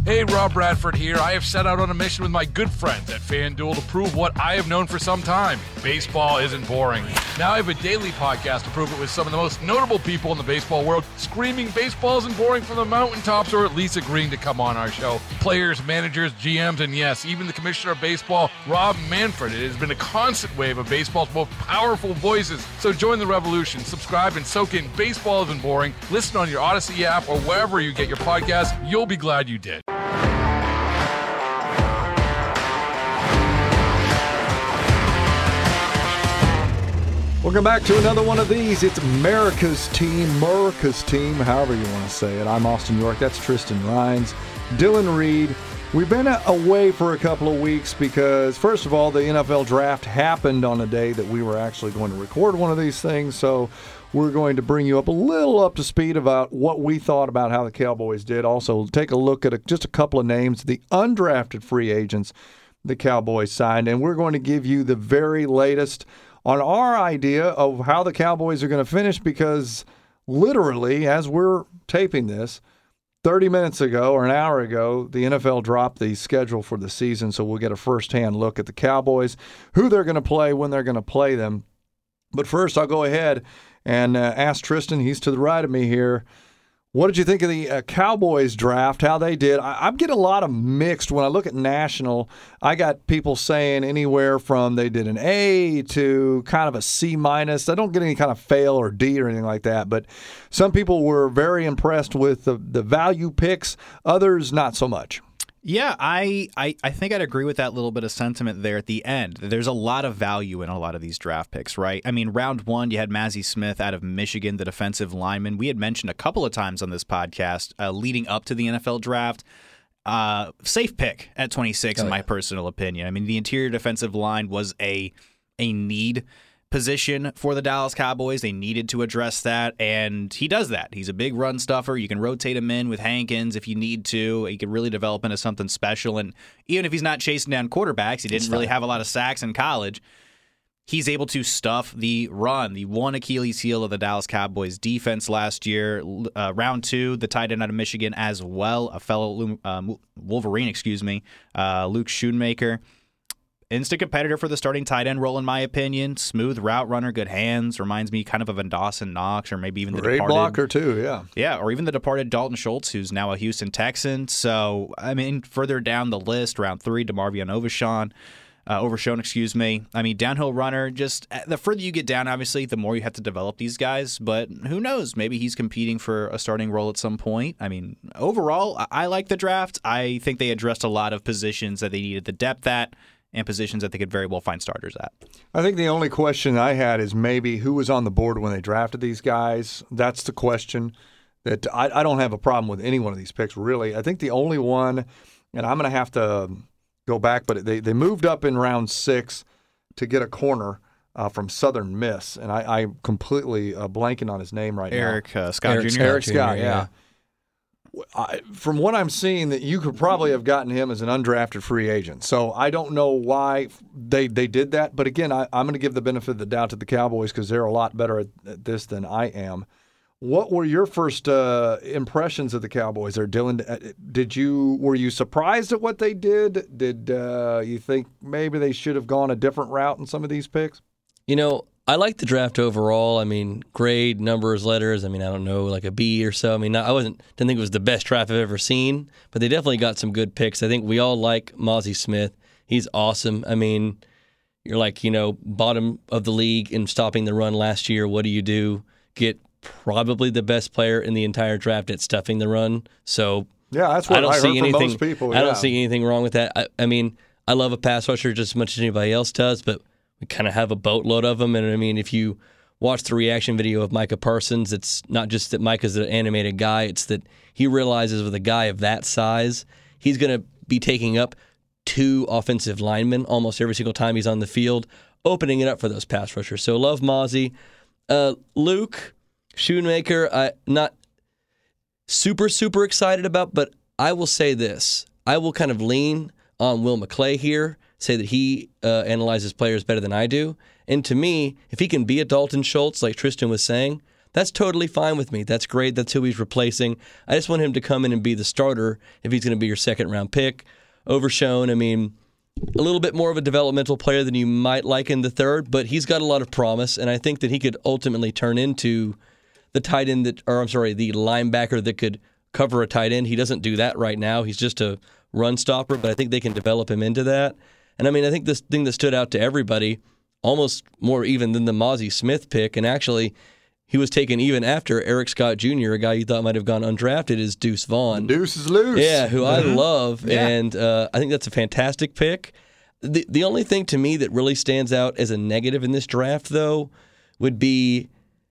Hey, Rob Bradford here. I have set out on a mission with my good friends at FanDuel to prove what I have known for some time. Baseball isn't boring. Now I have a daily podcast to prove it with some of the most notable people in the baseball world, screaming baseball isn't boring from the mountaintops, or at least agreeing to come on our show. Players, managers, GMs, and yes, even the commissioner of baseball, Rob Manfred. It has been a constant wave of baseball's most powerful voices. So join the revolution. Subscribe and soak in Baseball Isn't Boring. Listen on your Odyssey app or wherever you get your podcasts. You'll be glad you did. Welcome back to another one of these. It's America's team, however you want to say it. I'm Austin York. That's Tristan Rines. Dylan Reed. We've been away for a couple of weeks because, first of all, the NFL draft happened on a day that we were actually going to record one of these things. So we're going to bring you up a little up to speed about what we thought about how the Cowboys did. Also, take a look at just a couple of names, the undrafted free agents the Cowboys signed. And we're going to give you the very latest on our idea of how the Cowboys are going to finish, because literally, as we're taping this, 30 minutes ago or an hour ago, the NFL dropped the schedule for the season, so we'll get a first-hand look at the Cowboys, who they're going to play, when they're going to play them. But first, I'll go ahead and ask Tristan, he's to the right of me here, what did you think of the Cowboys draft, how they did? I'm getting a lot of mixed. When I look at national, I got people saying anywhere from they did an A to kind of a C-. I don't get any kind of fail or D or anything like that, but some people were very impressed with the value picks, others not so much. Yeah, I think I'd agree with that little bit of sentiment there at the end. There's a lot of value in a lot of these draft picks, right? I mean, round one, you had Mazi Smith out of Michigan, the defensive lineman. We had mentioned a couple of times on this podcast leading up to the NFL draft. Safe pick at 26, in my personal opinion. I mean, the interior defensive line was a need position for the Dallas Cowboys. They needed to address that, and he does that. He's a big run stuffer. You can rotate him in with Hankins if you need to. He can really develop into something special, and even if he's not chasing down quarterbacks, he didn't really have a lot of sacks in college, he's able to stuff the run. The one Achilles heel of the Dallas Cowboys defense last year. Round two, the tight end out of Michigan as well, a fellow Wolverine, Luke Schoonmaker. Instant competitor for the starting tight end role, in my opinion. Smooth route runner, good hands. Reminds me kind of a Dawson Knox, or maybe even the great departed blocker too, yeah. Yeah, or even the departed Dalton Schultz, who's now a Houston Texan. So, I mean, further down the list, round three, DeMarvion Overshown. I mean, downhill runner. Just the further you get down, obviously, the more you have to develop these guys. But who knows? Maybe he's competing for a starting role at some point. I mean, overall, I like the draft. I think they addressed a lot of positions that they needed the depth at, and positions that they could very well find starters at. I think the only question I had is maybe who was on the board when they drafted these guys. That's the question that I don't have a problem with any one of these picks, really. I think the only one, and I'm going to have to go back, but they moved up in round 6 to get a corner from Southern Miss, and I completely blanking on his name right Eric now. Scott Jr. Eric Scott, yeah. From what I'm seeing, that you could probably have gotten him as an undrafted free agent. So I don't know why they did that. But again, I'm going to give the benefit of the doubt to the Cowboys because they're a lot better at this than I am. What were your first impressions of the Cowboys there, Dylan? Were you surprised at what they did? Did you think maybe they should have gone a different route in some of these picks? You know, I like the draft overall. I mean, grade, numbers, letters. I mean, I don't know, like a B or so. I mean, didn't think it was the best draft I've ever seen, but they definitely got some good picks. I think we all like Mazi Smith. He's awesome. I mean, you're like, bottom of the league in stopping the run last year. What do? Get probably the best player in the entire draft at stuffing the run. So yeah, that's what I heard from most people. Yeah. I don't see anything wrong with that. I mean, I love a pass rusher just as much as anybody else does, but we kind of have a boatload of them. And I mean, if you watch the reaction video of Micah Parsons, it's not just that Micah's an animated guy, it's that he realizes with a guy of that size, he's going to be taking up 2 offensive linemen almost every single time he's on the field, opening it up for those pass rushers. So love Mazi. Luke Schoonmaker, I'm not super excited about, but I will say this. I will kind of lean on Will McClay here, say that he analyzes players better than I do. And to me, if he can be a Dalton Schultz, like Tristan was saying, That's totally fine with me. That's great. That's who he's replacing. I just want him to come in and be the starter if he's going to be your second-round pick. Overshown, I mean, a little bit more of a developmental player than you might like in the third, but he's got a lot of promise, and I think that he could ultimately turn into the tight end the linebacker that could cover a tight end. He doesn't do that right now. He's just a run stopper, but I think they can develop him into that. And I mean, I think this thing that stood out to everybody, almost more even than the Mazi Smith pick, and actually he was taken even after Eric Scott Jr., a guy you thought might have gone undrafted, is Deuce Vaughn. Deuce is loose. Yeah, who I love, and I think that's a fantastic pick. The only thing to me that really stands out as a negative in this draft, though, would be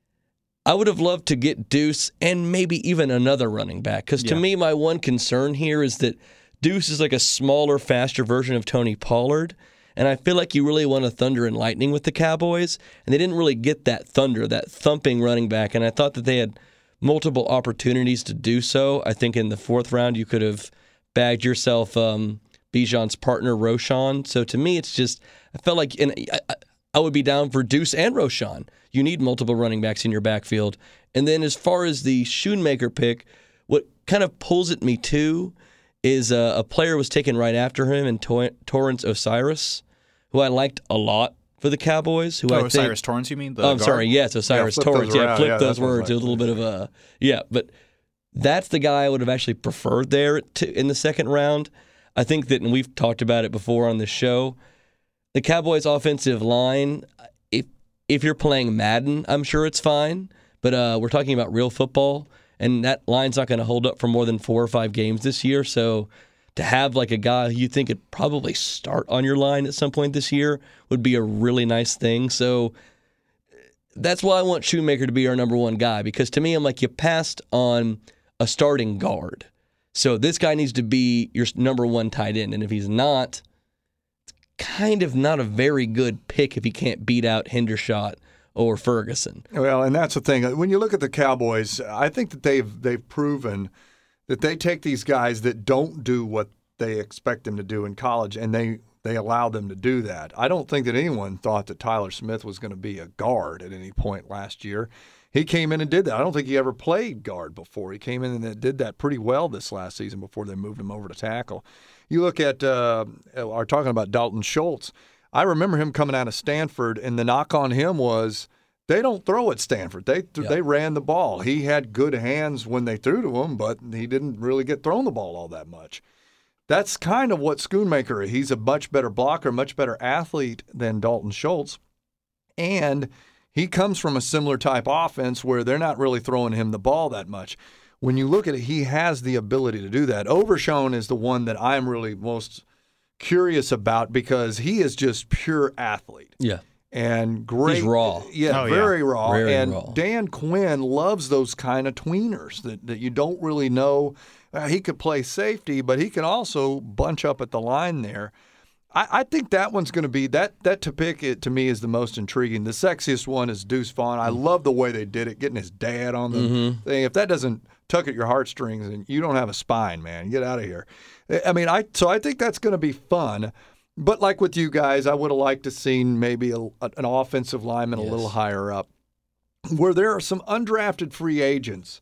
I would have loved to get Deuce and maybe even another running back. Because to me, my one concern here is that Deuce is like a smaller, faster version of Tony Pollard. And I feel like you really want a thunder and lightning with the Cowboys. And they didn't really get that thunder, that thumping running back. And I thought that they had multiple opportunities to do so. I think in the fourth round, you could have bagged yourself Bijan's partner, Roschon. So to me, it's just, I felt like I would be down for Deuce and Roschon. You need multiple running backs in your backfield. And then as far as the Schoonmaker pick, what kind of pulls at me too is a player was taken right after him in Torrance Osiris, who I liked a lot for the Cowboys. Osiris Torrance, you mean? I'm sorry, yes, Osiris Torrance. Flip those words. It was a little bit of a, but that's the guy I would have actually preferred there in the second round. I think that, and we've talked about it before on this show, the Cowboys' offensive line, if you're playing Madden, I'm sure it's fine, but we're talking about real football, and that line's not going to hold up for more than 4 or 5 games this year, so to have like a guy who you think could probably start on your line at some point this year would be a really nice thing. So that's why I want Schoonmaker to be our number one guy, because to me, I'm like, you passed on a starting guard. So this guy needs to be your number one tight end, and if he's not, kind of not a very good pick if he can't beat out Hendershot or Ferguson. Well, and that's the thing. When you look at the Cowboys, I think that they've proven that they take these guys that don't do what they expect them to do in college, and they allow them to do that. I don't think that anyone thought that Tyler Smith was going to be a guard at any point last year. He came in and did that. I don't think he ever played guard before. He came in and did that pretty well this last season before they moved him over to tackle. You look at, are talking about Dalton Schultz. I remember him coming out of Stanford, and the knock on him was they don't throw at Stanford. They ran the ball. He had good hands when they threw to him, but he didn't really get thrown the ball all that much. That's kind of what Schoonmaker is. He's a much better blocker, much better athlete than Dalton Schultz, and he comes from a similar type offense where they're not really throwing him the ball that much. When you look at it, he has the ability to do that. Overshown is the one that I'm really most curious about because he is just pure athlete. Yeah. And great. He's raw. Yeah, very raw. Very and raw. Dan Quinn loves those kind of tweeners that you don't really know. He could play safety, but he can also bunch up at the line there. I think that one's going to be that to pick it to me is the most intriguing. The sexiest one is Deuce Vaughn. I love the way they did it, getting his dad on the thing. If that doesn't tug at your heartstrings, and you don't have a spine, man, get out of here. I mean, so I think that's going to be fun. But like with you guys, I would have liked to seen maybe an offensive lineman a little higher up, where there are some undrafted free agents.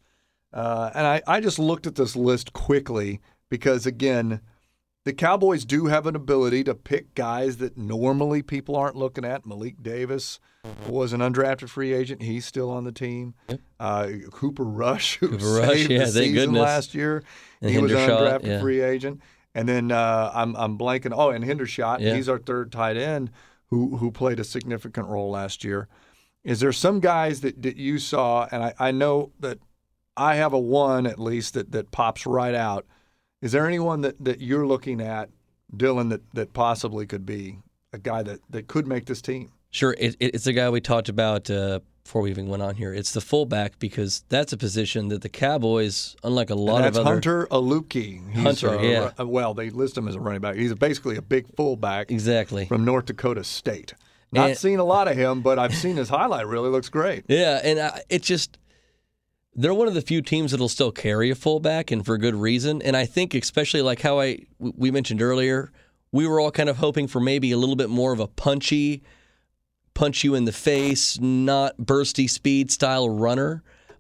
And I just looked at this list quickly because, again, the Cowboys do have an ability to pick guys that normally people aren't looking at. Malik Davis was an undrafted free agent. He's still on the team. Yep. Cooper Rush, who saved the season last year. And he was an Hendershot, undrafted free agent. And then I'm blanking. Oh, and Hendershot. Yeah. He's our third tight end who played a significant role last year. Is there some guys that you saw, and I know that I have a one at least that pops right out. Is there anyone that you're looking at, Dylan, that possibly could be a guy that could make this team? Sure. It's a guy we talked about before we even went on here. It's the fullback because that's a position that the Cowboys, unlike a lot of other... Hunter Aluki. Hunter, yeah. Well, they list him as a running back. He's basically a big fullback. Exactly. From North Dakota State. Not seen a lot of him, but I've seen his highlight. Really looks great. Yeah, and it's just... They're one of the few teams that'll still carry a fullback, and for good reason. And I think especially like how we mentioned earlier, we were all kind of hoping for maybe a little bit more of a punch you in the face, not bursty speed style runner.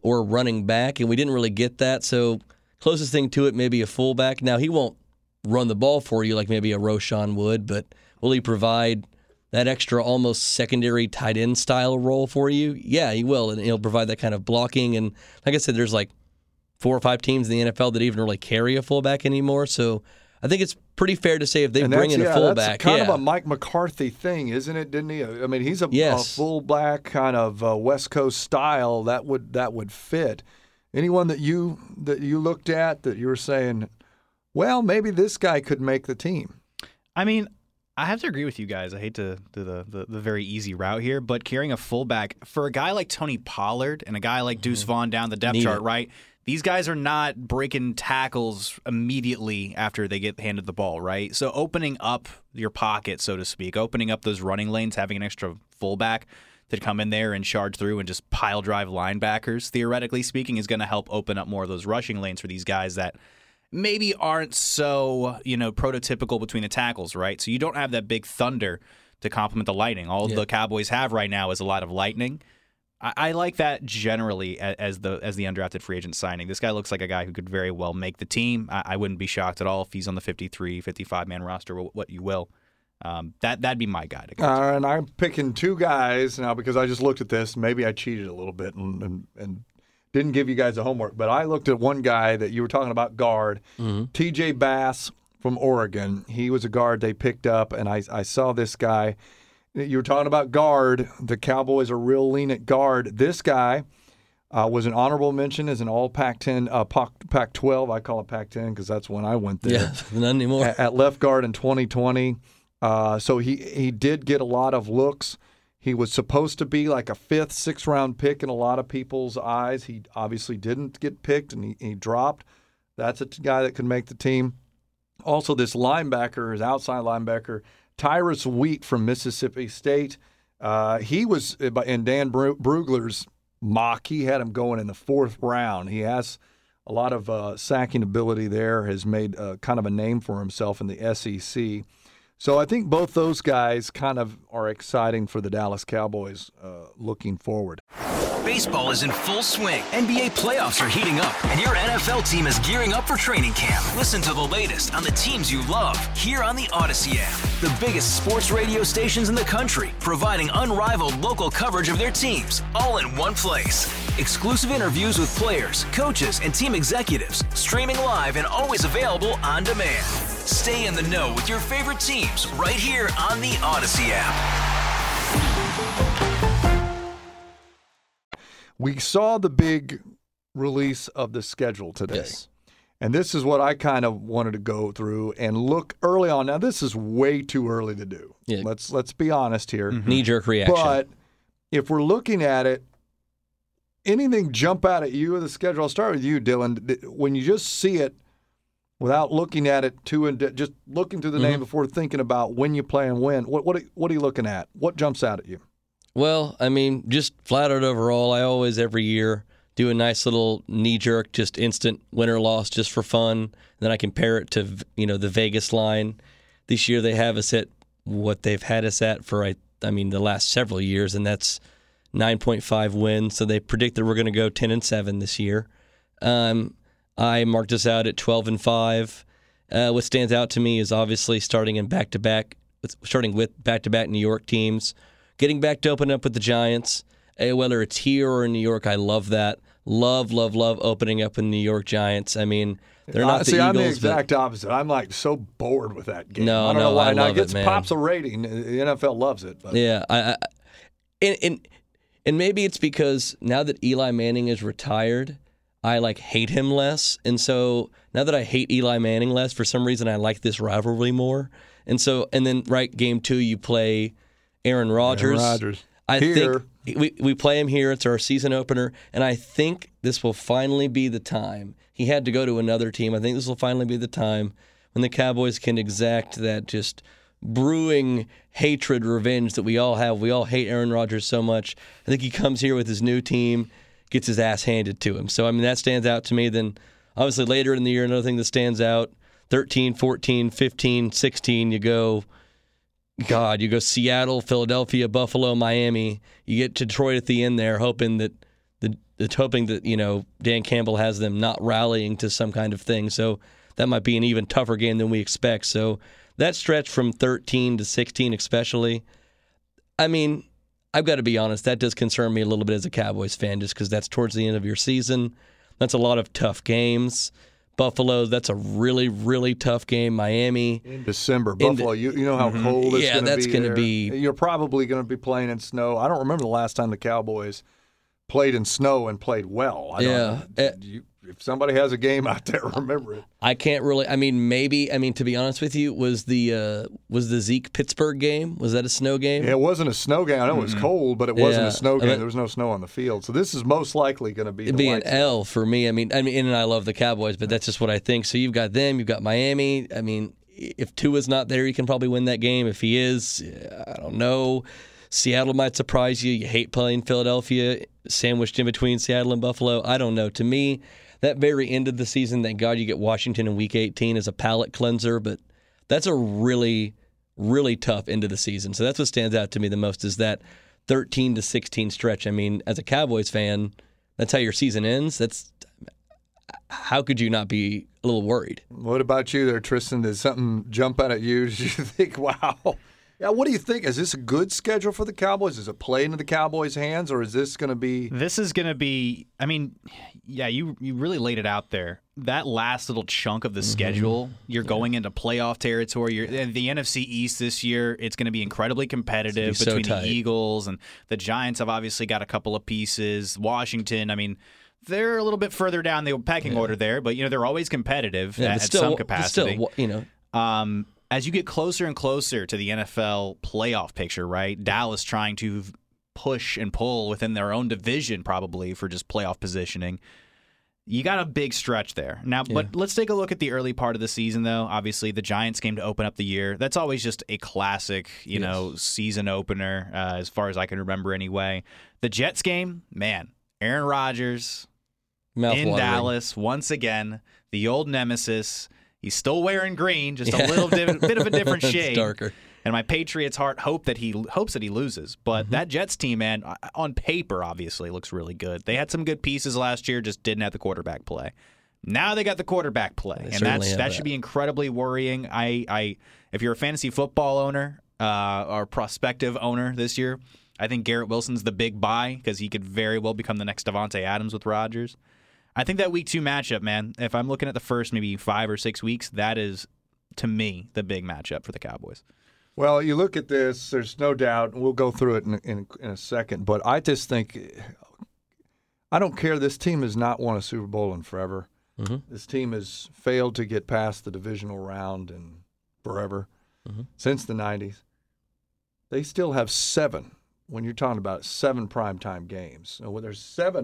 or running back, and we didn't really get that. So closest thing to it, maybe a fullback. Now, he won't run the ball for you like maybe a Roschon would, but will he provide that extra almost secondary tight end style role for you? Yeah, he will, and he'll provide that kind of blocking. And like I said, there's like 4 or 5 teams in the NFL that even really carry a fullback anymore. So I think it's pretty fair to say if they bring in a fullback. That's kind of a Mike McCarthy thing, isn't it? Didn't he? I mean, he's a fullback kind of West Coast style that would fit. Anyone that you looked at that you were saying, well, maybe this guy could make the team? I mean, I have to agree with you guys. I hate to do the very easy route here, but carrying a fullback for a guy like Tony Pollard and a guy like Deuce Vaughn down the depth chart, right? These guys are not breaking tackles immediately after they get handed the ball, right? So opening up your pocket, so to speak, opening up those running lanes, having an extra fullback to come in there and charge through and just pile drive linebackers, theoretically speaking, is going to help open up more of those rushing lanes for these guys that maybe aren't so, prototypical between the tackles, right? So you don't have that big thunder to complement the lightning. All the Cowboys have right now is a lot of lightning. I like that generally as the undrafted free agent signing. This guy looks like a guy who could very well make the team. I wouldn't be shocked at all if he's on the 53, 55-man roster, what you will. That'd be my guy to go to. And I'm picking 2 guys now because I just looked at this. Maybe I cheated a little bit and didn't give you guys the homework. But I looked at one guy that you were talking about, guard, T.J. Bass from Oregon. He was a guard they picked up, and I saw this guy. You were talking about guard. The Cowboys are real lean at guard. This guy was an honorable mention as an all Pac-10, Pac-12. I call it Pac-10 because that's when I went there. Yeah, not anymore. At left guard in 2020. So he did get a lot of looks. He was supposed to be like a 5th, 6th round pick in a lot of people's eyes. He obviously didn't get picked, and he dropped. That's a guy that could make the team. Also, this linebacker, his outside linebacker, Tyrus Wheat from Mississippi State. He was in Dan Brugler's mock. He had him going in the 4th round. He has a lot of sacking ability there, has made kind of a name for himself in the SEC. So I think both those guys kind of are exciting for the Dallas Cowboys looking forward. Baseball is in full swing. NBA playoffs are heating up, and your NFL team is gearing up for training camp. Listen to the latest on the teams you love here on the Odyssey app. The biggest sports radio stations in the country, providing unrivaled local coverage of their teams, all in one place. Exclusive interviews with players, coaches, and team executives, streaming live and always available on demand. Stay in the know with your favorite teams right here on the Odyssey app. We saw the big release of the schedule today. Yes. And this is what I kind of wanted to go through and look early on. Now, this is way too early to do. Yeah. Let's be honest here. Knee-jerk reaction. But if we're looking at it, anything jump out at you of the schedule? I'll start with you, Dylan. When you just see it without looking at it just looking through the name before thinking about when you play and when, what are you looking at? What jumps out at you? Well, I mean, just flat out overall, I always every year do a nice little knee-jerk, just instant win-or-loss just for fun. Then I compare it to, the Vegas line. This year they have us at what they've had us at for, the last several years, and that's 9.5 wins. So they predict that we're going to go 10-7 this year. I marked us out at 12-5. What stands out to me is obviously starting with back-to-back New York teams, getting back to open up with the Giants. Whether it's here or in New York, I love that. Love opening up with New York Giants. I mean, they're not the Eagles. I'm the exact opposite. I'm like so bored with that game. No, I don't know why. I love it, man. Pops a rating. The NFL loves it. But. Yeah, and maybe it's because now that Eli Manning is retired, I hate him less. And so now that I hate Eli Manning less, for some reason I like this rivalry more. And then game 2 you play Aaron Rodgers. I think we play him here. It's our season opener, and I think this will finally be the time. He had to go to another team. I think this will finally be the time when the Cowboys can exact that just brewing hatred, revenge that we all have. We all hate Aaron Rodgers so much. I think he comes here with his new team, gets his ass handed to him. So, that stands out to me. Then, obviously, later in the year, another thing that stands out, 13, 14, 15, 16, you go Seattle, Philadelphia, Buffalo, Miami. You get to Detroit at the end there, hoping that it's hoping that, Dan Campbell has them not rallying to some kind of thing. So that might be an even tougher game than we expect. So that stretch from 13 to 16 especially, I mean, I've got to be honest, that does concern me a little bit as a Cowboys fan just because that's towards the end of your season. That's a lot of tough games. Buffalo, that's a really, really tough game. Miami. In December. Buffalo, you know how cold it's going to be. Yeah, that's going to be. You're probably going to be playing in snow. I don't remember the last time the Cowboys played in snow and played well. If somebody has a game out there, remember it. I can't really. I mean, maybe. I mean, to be honest with you, was the Zeke Pittsburgh game? Was that a snow game? Yeah, it wasn't a snow game. I know it was cold, but it wasn't a snow game. There was no snow on the field, so this is most likely going to be. It'd be an L for me. I mean, and I love the Cowboys, but that's just what I think. So you've got them. You've got Miami. I mean, if Tua's not there, you can probably win that game. If he is, I don't know. Seattle might surprise you. You hate playing Philadelphia, sandwiched in between Seattle and Buffalo. I don't know. To me, that very end of the season, thank God you get Washington in Week 18 as a palate cleanser, but that's a really, really tough end of the season. So that's what stands out to me the most is that 13 to 16 stretch. I mean, as a Cowboys fan, that's how your season ends. How could you not be a little worried? What about you there, Tristan? Did something jump out at you? Did you think, wow? Yeah, what do you think? Is this a good schedule for the Cowboys? Is it play into the Cowboys' hands, or is this going to be? This is going to be. I mean, yeah, you really laid it out there. That last little chunk of the schedule, you're going into playoff territory. The NFC East this year, it's going to be incredibly competitive between the Eagles and the Giants. Have obviously got a couple of pieces. Washington, I mean, they're a little bit further down the pecking order there, but they're always competitive at some capacity. As you get closer and closer to the NFL playoff picture, right? Dallas trying to push and pull within their own division probably for just playoff positioning. You got a big stretch there. Now, but let's take a look at the early part of the season, though. Obviously, the Giants game to open up the year. That's always just a classic, season opener, as far as I can remember anyway. The Jets game, man, Aaron Rodgers in Dallas once again, the old nemesis. He's still wearing green, just a little bit of a different shade. It's darker. And my Patriots heart hopes that he loses. But that Jets team, man, on paper, obviously looks really good. They had some good pieces last year, just didn't have the quarterback play. Now they got the quarterback play, and that should be incredibly worrying. If you're a fantasy football owner or prospective owner this year, I think Garrett Wilson's the big buy because he could very well become the next Davante Adams with Rodgers. I think that Week 2 matchup, man, if I'm looking at the first maybe 5 or 6 weeks, that is, to me, the big matchup for the Cowboys. Well, you look at this, there's no doubt, and we'll go through it in a second, but I just think, I don't care, this team has not won a Super Bowl in forever. This team has failed to get past the divisional round in forever, since the 90s. They still have 7. When you're talking about 7 primetime games. So there's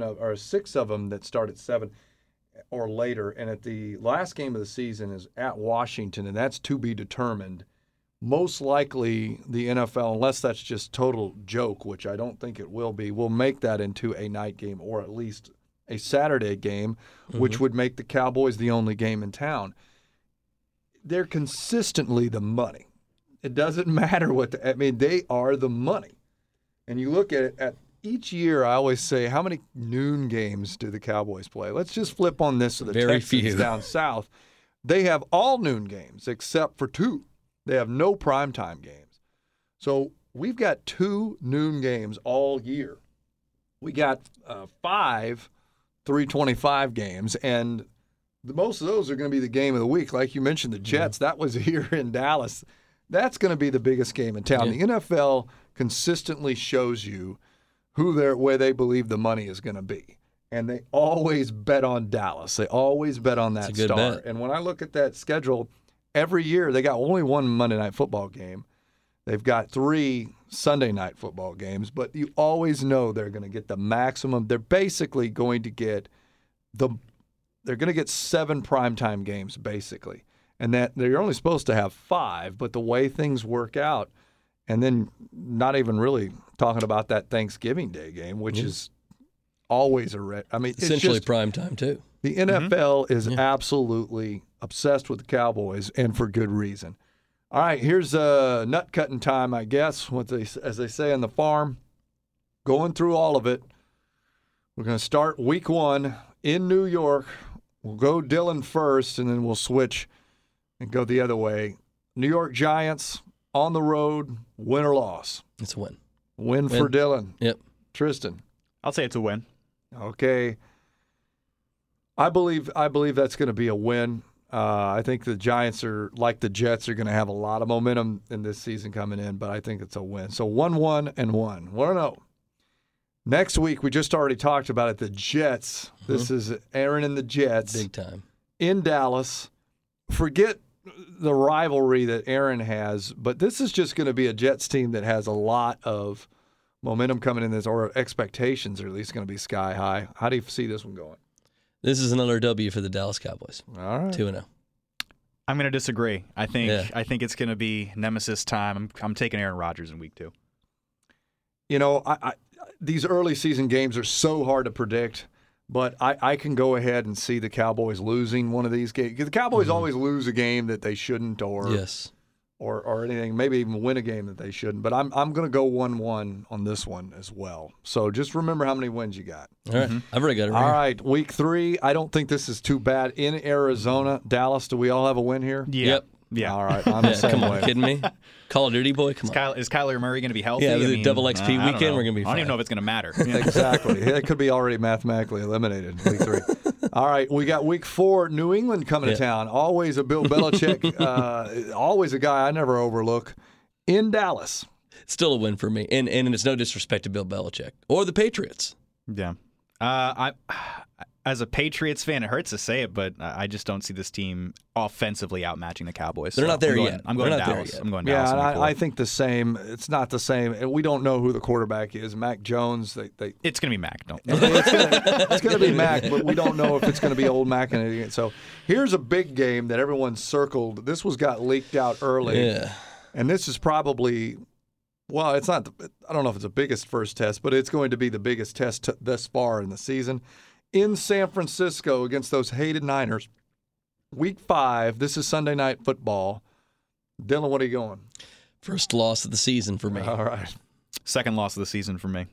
6 of them that start at 7 or later, and at the last game of the season is at Washington, and that's to be determined. Most likely the NFL, unless that's just total joke, which I don't think it will be, will make that into a night game or at least a Saturday game, which would make the Cowboys the only game in town. They're consistently the money. It doesn't matter they are the money. And you look at it, at each year, I always say, how many noon games do the Cowboys play? Let's just flip on this to the Texans down south. They have all noon games except for 2. They have no primetime games. So we've got 2 noon games all year. We got 5 3:25 games, and most of those are going to be the game of the week. Like you mentioned, the Jets, that was here in Dallas. That's going to be the biggest game in town. The NFL consistently shows you where they believe the money is going to be. And they always bet on Dallas. They always bet on that star. Bet. And when I look at that schedule, every year they got only 1 Monday Night Football game. They've got 3 Sunday Night Football games, but you always know they're going to get the maximum. They're basically going to get they're going to get 7 primetime games basically. And that they're only supposed to have 5, but the way things work out, and then not even really talking about that Thanksgiving Day game, which is always essentially prime time too. The NFL is absolutely obsessed with the Cowboys, and for good reason. All right, here's nut cutting time, I guess, as they say on the farm. Going through all of it. We're going to start week 1 in New York. We'll go Dylan first, and then we'll switch and go the other way. New York Giants on the road, win or loss? It's a win. Win for Dylan. Yep. Tristan. I'll say it's a win. Okay. I believe that's going to be a win. I think the Giants are, like the Jets, are going to have a lot of momentum in this season coming in, but I think it's a win. So 1-1 and 1. 1-0. Next week, we just already talked about it, the Jets. Mm-hmm. This is Aaron and the Jets. Big time. In Dallas. Forget the rivalry that Aaron has, but this is just going to be a Jets team that has a lot of momentum coming in this, or expectations are at least going to be sky high. How do you see this one going? This is another W for the Dallas Cowboys. All right. 2-0. I'm going to disagree. I think it's going to be nemesis time. I'm taking Aaron Rodgers in week 2. You know, these early season games are so hard to predict, but I can go ahead and see the Cowboys losing one of these games. Because the Cowboys always lose a game that they shouldn't, or anything, maybe even win a game that they shouldn't. But I'm going to go 1-1 on this one as well. So just remember how many wins you got. All right. I've already got it right. All right, week 3. I don't think this is too bad. In Arizona, Dallas, do we all have a win here? Yep. Yeah. All right. I'm the same come on, way. kidding me? Call of Duty boy, come on. Is Kyler Murray going to be healthy? Yeah, the double XP weekend, we're going to be fine. I don't even know if it's going to matter. Exactly. It could be already mathematically eliminated in week 3. All right, we got week 4, New England coming to town. Always a Bill Belichick, always a guy I never overlook, in Dallas. Still a win for me. And it's no disrespect to Bill Belichick or the Patriots. Yeah. As a Patriots fan, it hurts to say it, but I just don't see this team offensively outmatching the Cowboys. They're not there yet. I'm going Dallas. I'm going Dallas. Yeah, I think the same. It's not the same. We don't know who the quarterback is. Mac Jones. It's going to be Mac. It's going to be Mac, but we don't know if it's going to be old Mac. So here's a big game that everyone circled. This got leaked out early. Yeah. And this is probably, well, it's not, I don't know if it's the biggest first test, but it's going to be the biggest test thus far in the season. In San Francisco against those hated Niners, week 5, this is Sunday Night Football. Dylan, what are you going? First loss of the season for me. All right. Second loss of the season for me.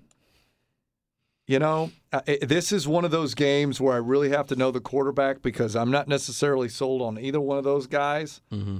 You know, this is one of those games where I really have to know the quarterback because I'm not necessarily sold on either one of those guys. Mm-hmm.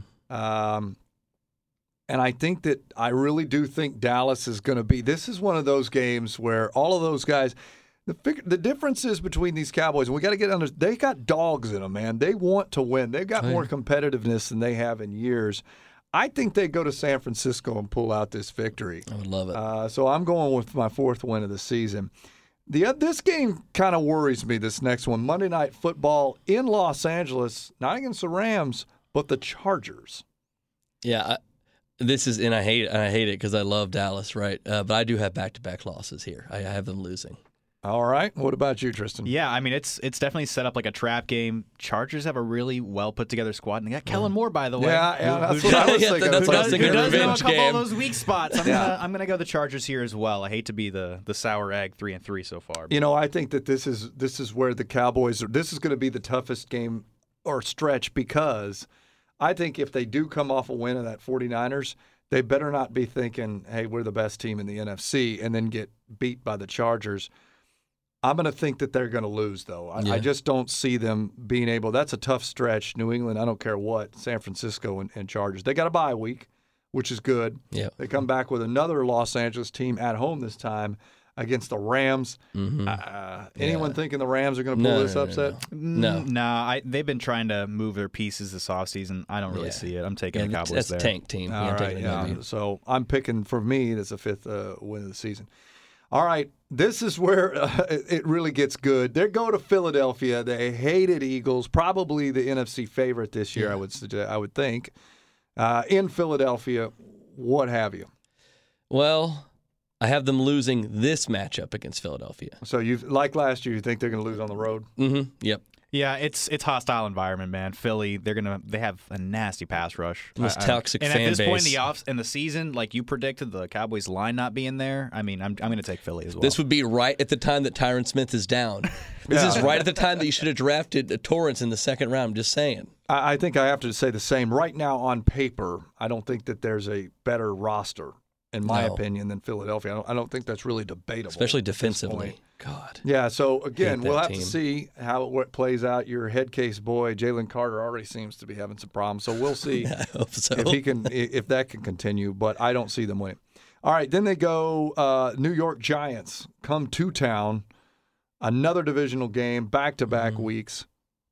And I think that I really do think Dallas is going to be – this is one of those games where all of those guys – the differences between these Cowboys, and we got to get under. They got dogs in them, man. They want to win. They've got more competitiveness than they have in years. I think they go to San Francisco and pull out this victory. I would love it. So I'm going with my 4th win of the season. This game kind of worries me. This next one, Monday Night Football in Los Angeles, not against the Rams, but the Chargers. Yeah, this is, and I hate it because I love Dallas, right? But I do have back-to-back losses here. I have them losing. All right. What about you, Tristan? Yeah, I mean, it's definitely set up like a trap game. Chargers have a really well put together squad, and they got Kellen Moore, by the way. Yeah, that's what I was thinking. That's what I was thinking. Who does know a Revenge couple game. of those weak spots? I'm gonna go the Chargers here as well. I hate to be the sour egg, 3-3 so far. You know, I think that this is where the Cowboys are. This is going to be the toughest game or stretch because I think if they do come off a win of that 49ers, they better not be thinking, hey, we're the best team in the NFC and then get beat by the Chargers. I'm going to think that they're going to lose, though. I just don't see them being able – that's a tough stretch. New England, I don't care what, San Francisco and Chargers. They got a bye week, which is good. Yeah. They come back with another Los Angeles team at home this time against the Rams. Mm-hmm. Anyone thinking the Rams are going to pull this upset? No. They've been trying to move their pieces this offseason. I don't really see it. I'm taking the Cowboys that's there. That's a tank team. All right, so I'm picking, for me, that's a 5th win of the season. All right, this is where it really gets good. They go to Philadelphia. They hated Eagles, probably the NFC favorite this year. I would think. In Philadelphia, what have you? Well, I have them losing this matchup against Philadelphia. So you, like last year, you think they're going to lose on the road? Mm-hmm. Yep. Yeah, it's hostile environment, man. Philly, they have a nasty pass rush. Most toxic fan base. And at this point in the season, like you predicted, the Cowboys line not being there. I mean, I'm going to take Philly as well. This would be right at the time that Tyron Smith is down. This is right at the time that you should have drafted Torrance in the 2nd round. I'm just saying. I think I have to say the same. Right now, on paper, I don't think that there's a better roster in my opinion, than Philadelphia. I don't think that's really debatable. Especially at this defensively. point. God. Yeah, so again, Hate we'll that have to team. see how it plays out. Your head case boy, Jalen Carter, already seems to be having some problems. So we'll see I hope so. if that can continue, but I don't see them winning. All right, then they go New York Giants come to town, another divisional game, back-to-back weeks.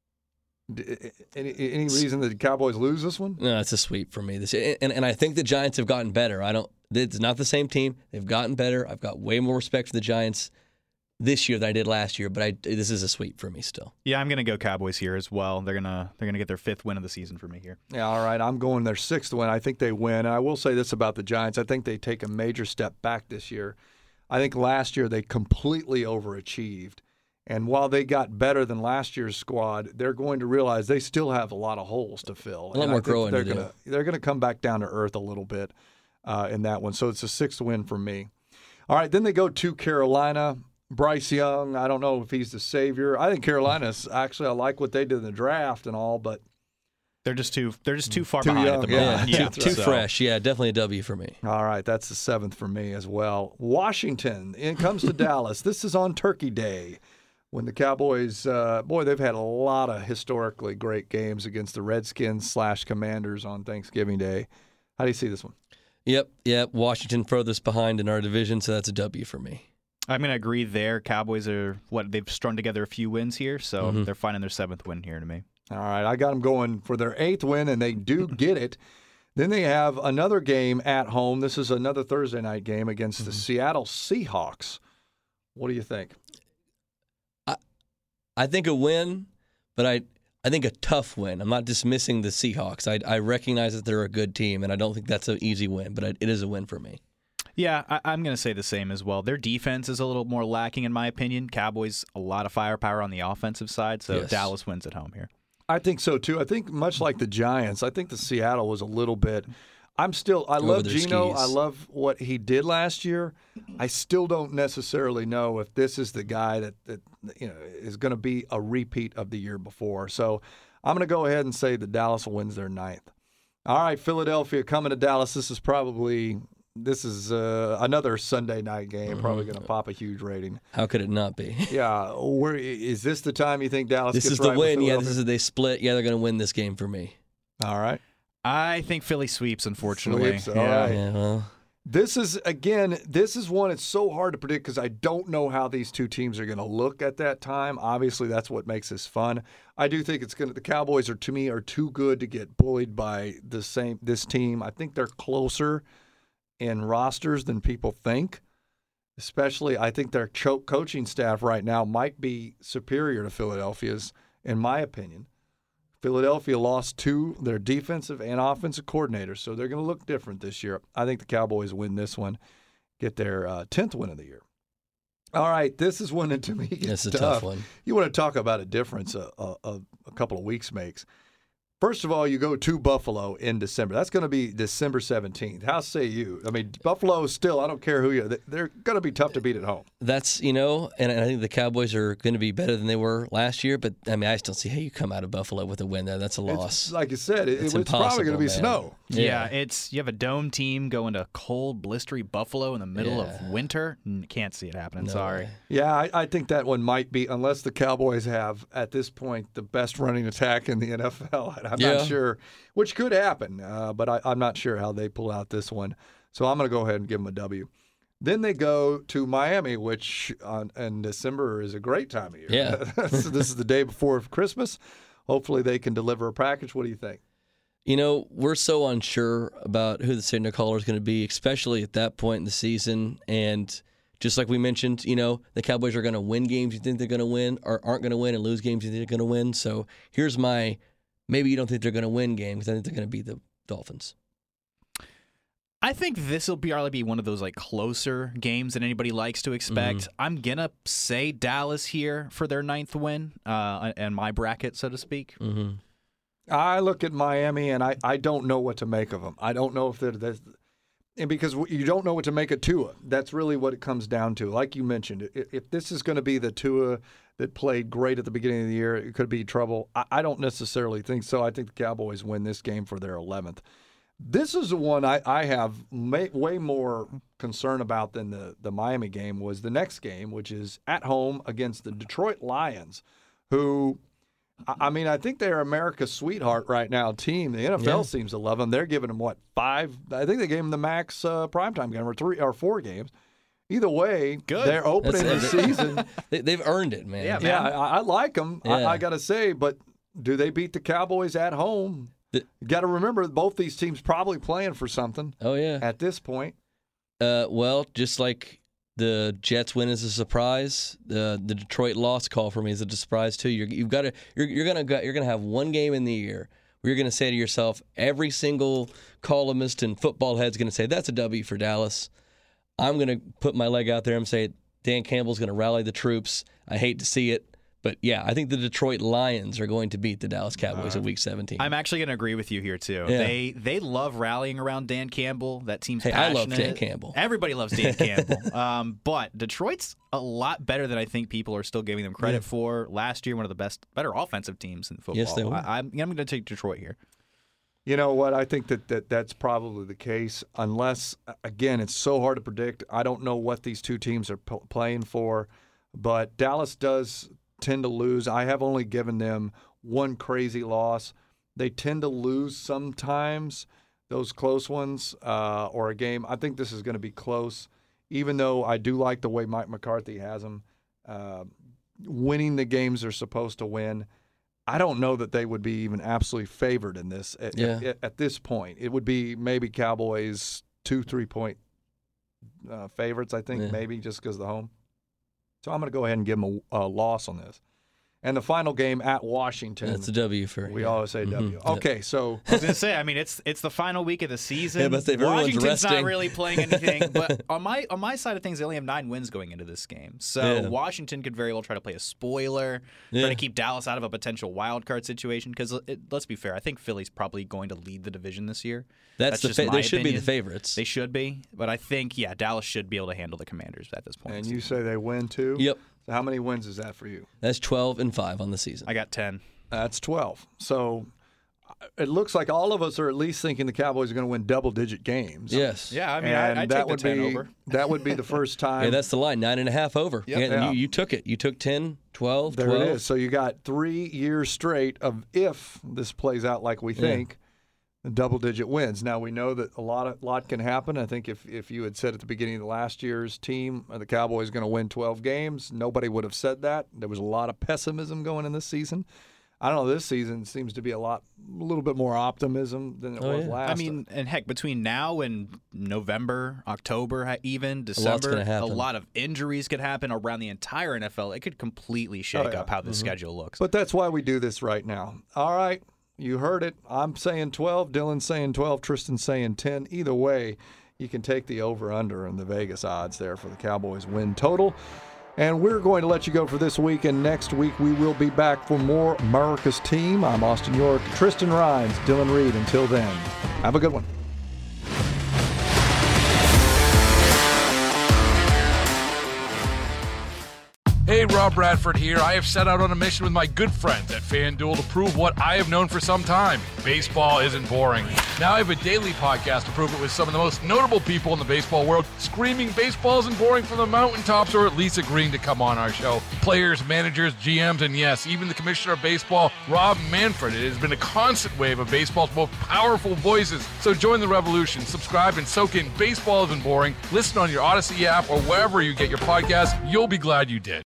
Any reason that the Cowboys lose this one? No, it's a sweep for me. And I think the Giants have gotten better. It's not the same team. They've gotten better. I've got way more respect for the Giants this year than I did last year, but this is a sweep for me still. Yeah, I'm going to go Cowboys here as well. They're gonna get their 5th win of the season for me here. Yeah, all right. I'm going their 6th win. I think they win. And I will say this about the Giants. I think they take a major step back this year. I think last year they completely overachieved. And while they got better than last year's squad, they're going to realize they still have a lot of holes to fill. A lot more growing to do. They're going to come back down to earth a little bit in that one. So it's a 6th win for me. All right, then they go to Carolina. Bryce Young, I don't know if he's the savior. I think Carolina's actually, I like what they did in the draft and all, but they're just too far Too behind young, at the moment. yeah. Too fresh. Yeah, definitely a W for me. all right, that's the 7th for me as well. Washington, it comes to Dallas. This is on Turkey Day when the Cowboys, they've had a lot of historically great games against the Redskins / Commanders on Thanksgiving Day. How do you see this one? Yep. Washington furthest behind in our division, so that's a W for me. I'm going to agree there. Cowboys are they've strung together a few wins here, so they're finding their 7th win here to me. All right, I got them going for their 8th win, and they do get it. Then they have another game at home. This is another Thursday night game against the Seattle Seahawks. What do you think? I think a win, but I think a tough win. I'm not dismissing the Seahawks. I recognize that they're a good team, and I don't think that's an easy win, but it is a win for me. Yeah, I'm going to say the same as well. Their defense is a little more lacking, in my opinion. Cowboys, a lot of firepower on the offensive side, so Yes. Dallas wins at home here. I think so, too. I think much like the Giants, I think the Seattle was a little bit – I love their Geno. skis. I love what he did last year. I still don't necessarily know if this is the guy that is going to be a repeat of the year before. So I'm going to go ahead and say that Dallas wins their 9th. All right, Philadelphia coming to Dallas. This is another Sunday night game, probably going to pop a huge rating. How could it not be? Yeah, is this the time you think Dallas This gets is the right with win. Yeah, Philadelphia? this is they split. Yeah, they're going to win this game for me. All right. I think Philly sweeps, unfortunately. Sweeps, all right. Yeah, well, This is one it's so hard to predict because I don't know how these two teams are going to look at that time. Obviously, that's what makes this fun. I do think the Cowboys are too good to get bullied by this team. I think they're closer in rosters than people think. Especially, I think their coaching staff right now might be superior to Philadelphia's, in my opinion. Philadelphia lost 2 their defensive and offensive coordinators, so they're going to look different this year. I think the Cowboys win this one, get their 10th win of the year. All right, this is one that to me is it's a tough one. You want to talk about a difference a couple of weeks makes. First of all, you go to Buffalo in December. That's going to be December 17th. How say you? I mean, Buffalo still, I don't care who you are, they're going to be tough to beat at home. That's, and I think the Cowboys are going to be better than they were last year, but I mean, I still see how you come out of Buffalo with a win there. That's a loss. It's, like you said, it's probably impossible, going to be man. snow. Yeah, you have a dome team going to cold, blistery Buffalo in the middle Yeah. of winter. Can't see it happening. No Sorry. way. Yeah, I think that one might be, unless the Cowboys have, at this point, the best running attack in the NFL. And I'm not sure, which could happen, but I'm not sure how they pull out this one. So I'm going to go ahead and give them a W. Then they go to Miami, which in December is a great time of year. Yeah. So this is the day before Christmas. Hopefully they can deliver a package. What do you think? We're so unsure about who the signal caller is going to be, especially at that point in the season. And just like we mentioned, the Cowboys are going to win games you think they're going to win, or aren't going to win, and lose games you think they're going to win. So here's my maybe you don't think they're going to win game because I think they're going to beat the Dolphins. I think this will probably be one of those closer games that anybody likes to expect. I'm gonna say Dallas here for their 9th win, and my bracket, so to speak. Mm-hmm. I look at Miami, and I don't know what to make of them. I don't know if and because you don't know what to make of Tua. That's really what it comes down to. Like you mentioned, if this is going to be the Tua that played great at the beginning of the year, it could be trouble. I don't necessarily think so. I think the Cowboys win this game for their 11th. This is the one I have way more concern about than the Miami game was the next game, which is at home against the Detroit Lions, who, I mean, I think they're America's sweetheart right now team. The NFL seems to love them. They're giving them, 5? I think they gave them the max primetime game, or 3 or 4 games. Either way, they're opening the season. They've earned it, man. Yeah, I like them, I got to say, but do they beat the Cowboys at home? You got to remember, both these teams probably playing for something. Oh yeah. At this point. Well, just like the Jets win is a surprise, the Detroit loss call for me is a surprise too. You're gonna have one game in the year where you're gonna say to yourself, every single columnist and football head's gonna say that's a W for Dallas. I'm gonna put my leg out there and say Dan Campbell's gonna rally the troops. I hate to see it. But, yeah, I think the Detroit Lions are going to beat the Dallas Cowboys in Week 17. I'm actually going to agree with you here, too. Yeah. They love rallying around Dan Campbell. That team's passionate. I love Dan Campbell. Everybody loves Dan Campbell. But Detroit's a lot better than I think people are still giving them credit for. Last year, one of the better offensive teams in football. Yes, they were. I'm going to take Detroit here. You know what? I think that's probably the case, unless, again, it's so hard to predict. I don't know what these two teams are playing for, but Dallas does tend to lose. I have only given them one crazy loss. They tend to lose sometimes, those close ones, or a game. I think this is going to be close, even though I do like the way Mike McCarthy has them. Winning the games they're supposed to win. I don't know that they would be even absolutely favored in this at this point. It would be maybe Cowboys 2-3 point favorites, I think, maybe just because of the home. So I'm going to go ahead and give them a loss on this. And the final game at Washington. That's a W for we always say W. Okay, so I was going to say, I mean, it's the final week of the season. Yeah, but Washington's resting. not really playing anything. But on my side of things, they only have 9 wins going into this game. So Washington could very well try to play a spoiler, try to keep Dallas out of a potential wild card situation. Because let's be fair, I think Philly's probably going to lead the division this year. That's just they my should opinion. be the favorites. They should be, but I think Dallas should be able to handle the Commanders at this point. And you say they win too? Yep. So how many wins is that for you? That's 12-5 on the season. I got 10. That's 12. So it looks like all of us are at least thinking the Cowboys are going to win double-digit games. Yes. Yeah, I mean, I'd take the 10 over. That would be the first time. Yeah, that's the line, 9.5 over. Yep. Yeah. You took it. You took 10, 12, there 12. It is. So you got 3 years straight of, if this plays out like we think, double-digit wins. Now, we know that a lot can happen. I think if you had said at the beginning of the last year's team, the Cowboys going to win 12 games, nobody would have said that. There was a lot of pessimism going in this season. I don't know. This season seems to be a little bit more optimism than it was last. I mean, and heck, between now and November, October, even December, a lot of injuries could happen around the entire NFL. It could completely shake up how the schedule looks. But that's why we do this right now. All right. You heard it. I'm saying 12. Dylan's saying 12. Tristan's saying 10. Either way, you can take the over-under and the Vegas odds there for the Cowboys win total. And we're going to let you go for this week. And next week, we will be back for more America's Team. I'm Austin York, Tristan Rhines, Dylan Reed. Until then, have a good one. Hey, Rob Bradford here. I have set out on a mission with my good friends at FanDuel to prove what I have known for some time. Baseball isn't boring. Now I have a daily podcast to prove it with some of the most notable people in the baseball world, screaming baseball isn't boring from the mountaintops, or at least agreeing to come on our show. Players, managers, GMs, and yes, even the commissioner of baseball, Rob Manfred. It has been a constant wave of baseball's most powerful voices. So join the revolution. Subscribe and soak in Baseball Isn't Boring. Listen on your Odyssey app or wherever you get your podcasts. You'll be glad you did.